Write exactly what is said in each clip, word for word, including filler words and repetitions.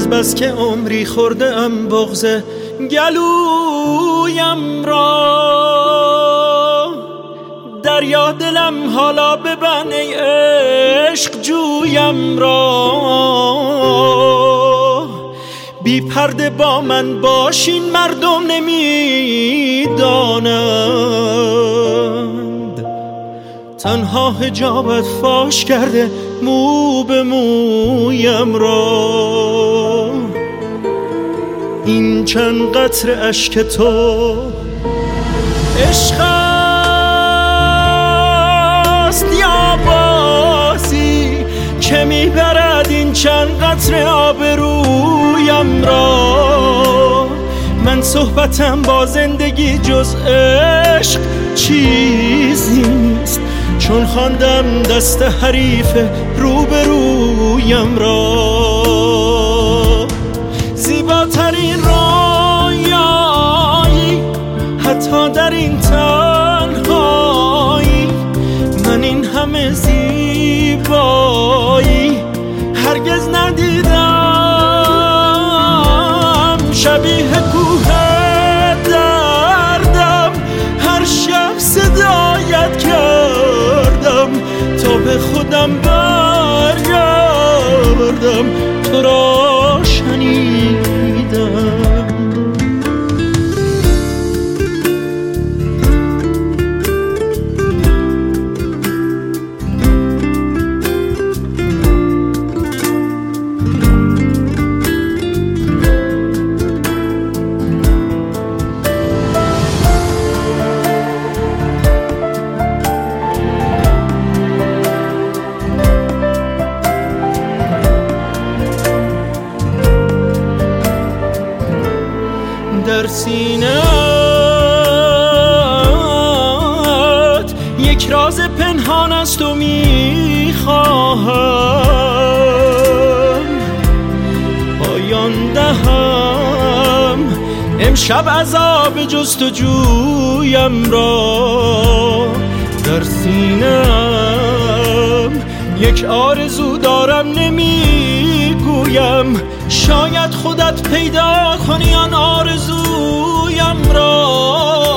بس که عمری خورده ام بغض گلویم را. دریا دلم حالا ببن ای عشق جویم را. بی پرده با من باشین مردم نمیدانند. تنها حجابت فاش کرده مو به مویم را. این چند قطره اشک تو عشق است یا بازی که میبرد این چند قطره آبرویم را. من صحبتم با زندگی جز عشق چیزی نیست، چون خواندم دست حریف روبرویم را. زیباترین رویایی حتی در این تنهایی، من این همه زیبایی هرگز ندیدم. شبیه کوه دردم هر شب صدایت کردم تا به خودم برگردم، تو را شنیدم. در سینه‌ات یک راز پنهان است و میخواهم پایان دهم امشب عذاب جستجویم را. در سینه‌ام یک آرزو دارم نمیگویم، شاید خودت پیدا کنی آن آرزویم را.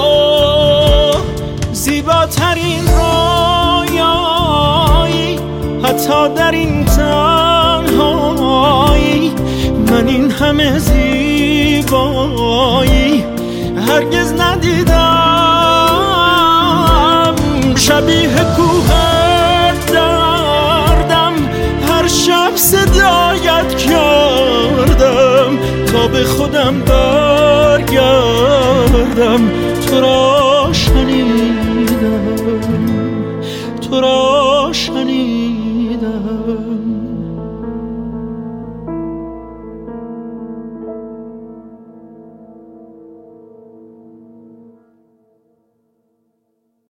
زیباترین رویایی حتی در این تنهایی، من این همه زیبایی هرگز ندیدم. شبیه کوه دردم هر شب صدایت کردم تا به خودم برگردم، تو را شنیدم، تو را شنیدم.